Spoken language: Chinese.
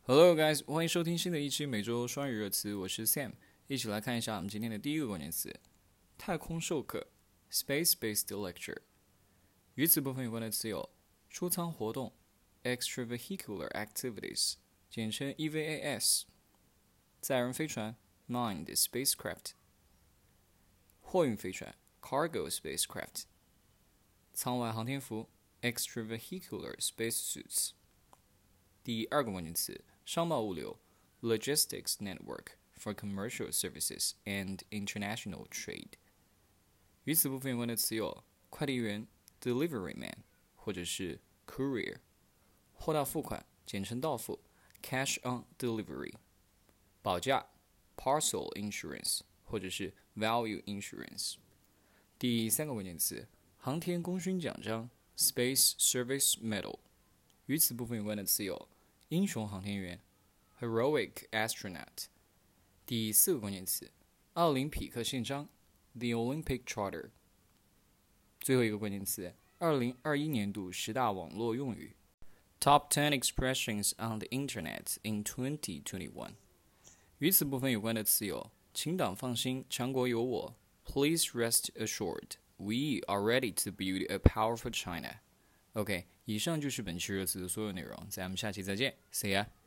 Hello guys，欢迎收听新的一期每周双语热词，我是 Sam， 一起来看一下我们今天的第一个关键词：太空授课 （Space-based lecture）。与此部分有关的词有出舱活动 （Extravehicular activities），简称 EVAS； 载人飞船 （Manned spacecraft）； 货运飞船 （Cargo spacecraft）； 舱外航天服 （Extravehicular spacesuits）。第二个关键词商贸物流 Logistics Network for Commercial Services and International Trade。 与此部分有关的词有快递员 Delivery Man 或者是 Courier， 货到付款简称到付 Cash on Delivery， 保价 Parcel Insurance 或者是 Value Insurance。 第三个关键词航天功勋奖章 Space Service Medal。 与此部分有关的词有英雄航天员 Heroic Astronaut。 第四个关键词奥林匹克宪章 The Olympic Charter。 最后一个关键词2021年度10大网络用语 Top 10 expressions on the Internet in 2021。 与此部分有关的词有请党放心，强国有我 Please rest assured We are ready to build a powerful China。OK， 以上就是本期热词的所有内容，咱们下期再见 ，See ya。